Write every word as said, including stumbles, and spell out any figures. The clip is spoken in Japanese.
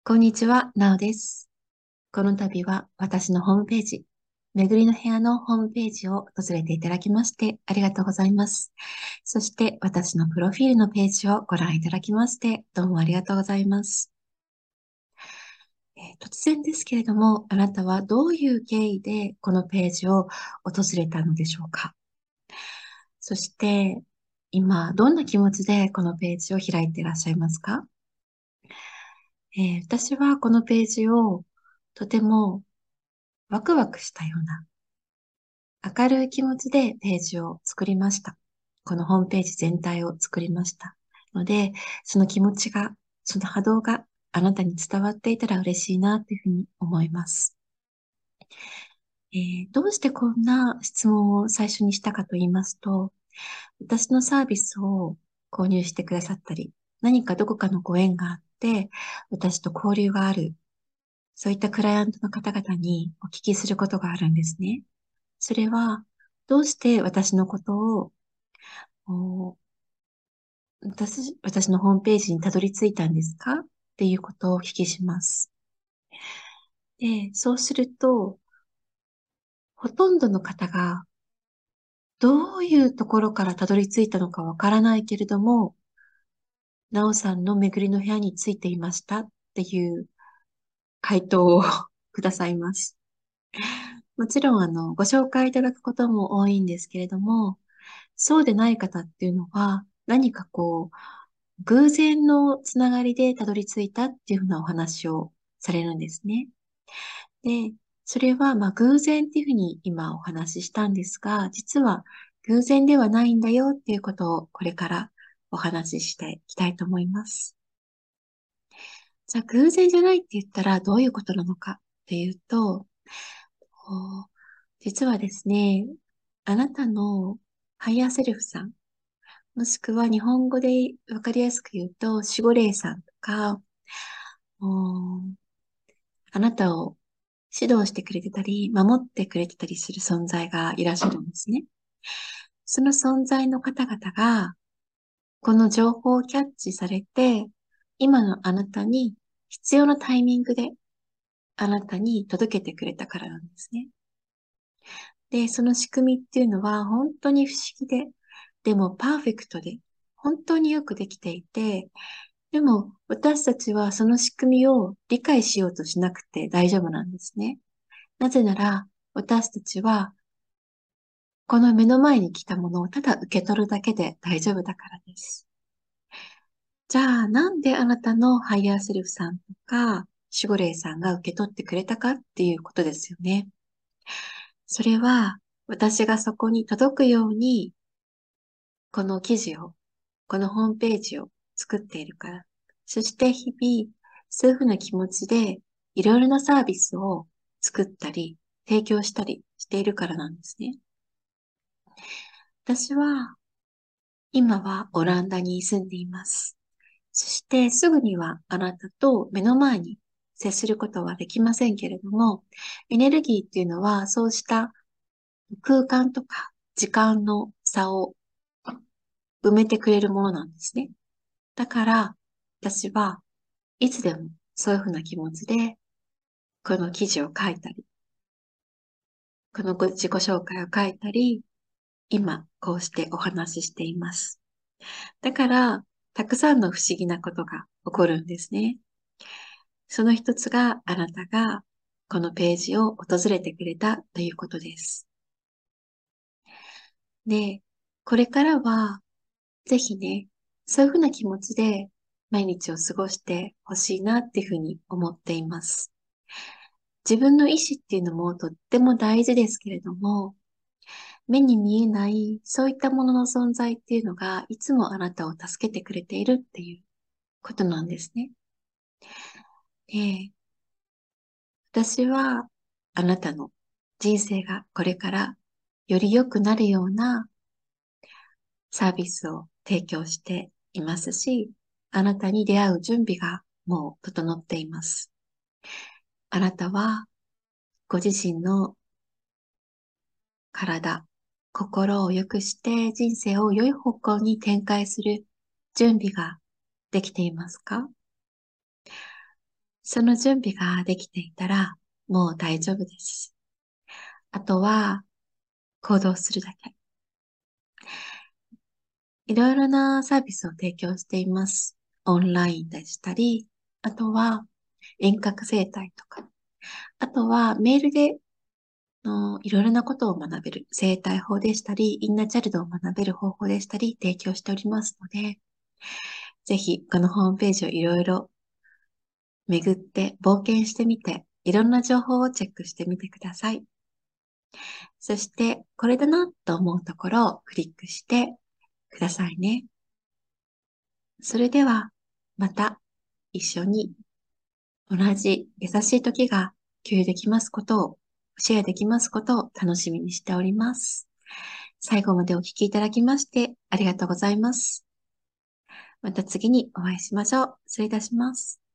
こんにちは、なおです。この度は私のホームページ、めぐりの部屋のホームページを訪れていただきましてありがとうございます。そして私のプロフィールのページをご覧いただきましてどうもありがとうございます。えー突然ですけれども、あなたはどういう経緯でこのページを訪れたのでしょうか？そして今どんな気持ちでこのページを開いていらっしゃいますか？えー私はこのページをとてもワクワクしたような明るい気持ちでページを作りました。このホームページ全体を作りました。ので、その気持ちが、その波動があなたに伝わっていたら嬉しいなというふうに思います。えーどうしてこんな質問を最初にしたかと言いますと、私のサービスを購入してくださったり、何かどこかのご縁があって、私と交流がある、そういったクライアントの方々にお聞きすることがあるんですね。それは、どうして私のことを、お私、私のホームページにたどり着いたんですかっていうことをお聞きします。で、そうすると、ほとんどの方がどういうところからたどり着いたのかわからないけれども、なおさんの巡りの部屋についていましたっていう回答をくださいます。もちろん、あの、ご紹介いただくことも多いんですけれども、そうでない方っていうのは、何かこう、偶然のつながりでたどり着いたっていうふうなお話をされるんですね。で、それは、まあ、偶然っていうふうに今お話ししたんですが、実は偶然ではないんだよっていうことをこれからお話ししていきたいと思います。じゃあ、偶然じゃないって言ったらどういうことなのかっていうと、こう実はですね、あなたのハイヤーセルフさん、もしくは日本語でわかりやすく言うと、守護霊さんとか、おあなたを指導してくれてたり、守ってくれてたりする存在がいらっしゃるんですね。その存在の方々が、この情報をキャッチされて、今のあなたに必要なタイミングであなたに届けてくれたからなんですね。で、その仕組みっていうのは本当に不思議で、でもパーフェクトで、本当によくできていて、でも私たちはその仕組みを理解しようとしなくて大丈夫なんですね。なぜなら私たちはこの目の前に来たものをただ受け取るだけで大丈夫だからです。じゃあなんであなたのハイヤーセルフさんとか守護霊さんが受け取ってくれたかっていうことですよね。それは私がそこに届くようにこの記事を、このホームページを作っているから。そして日々、そういうふうな気持ちで、いろいろなサービスを作ったり、提供したりしているからなんですね。私は、今はオランダに住んでいます。そしてすぐにはあなたと目の前に接することはできませんけれども、エネルギーっていうのはそうした空間とか時間の差を埋めてくれるものなんですね。だから、私はいつでもそういうふうな気持ちで、この記事を書いたり、このご自己紹介を書いたり、今、こうしてお話ししています。だから、たくさんの不思議なことが起こるんですね。その一つがあなたがこのページを訪れてくれたということです。で、これからはぜひね、そういうふうな気持ちで毎日を過ごしてほしいなっていうふうに思っています。自分の意志っていうのもとっても大事ですけれども、目に見えないそういったものの存在っていうのがいつもあなたを助けてくれているっていうことなんですね。で、私はあなたの人生がこれからより良くなるようなサービスを提供していますし、あなたに出会う準備がもう整っています。あなたはご自身の体、心を良くして人生を良い方向に展開する準備ができていますか？ その準備ができていたら、もう大丈夫です。あとは、行動するだけ。いろいろなサービスを提供しています。オンラインでしたり、あとは遠隔生態とか、あとはメールでのいろいろなことを学べる生態法でしたり、インナーチャイルドを学べる方法でしたり、提供しておりますので、ぜひこのホームページをいろいろ巡って冒険してみて、いろんな情報をチェックしてみてください。そして、これだなと思うところをクリックしてくださいね。それでは、また一緒に同じ優しい時が共有できますことを、シェアできますことを楽しみにしております。最後までお聞きいただきましてありがとうございます。また次にお会いしましょう。失礼いたします。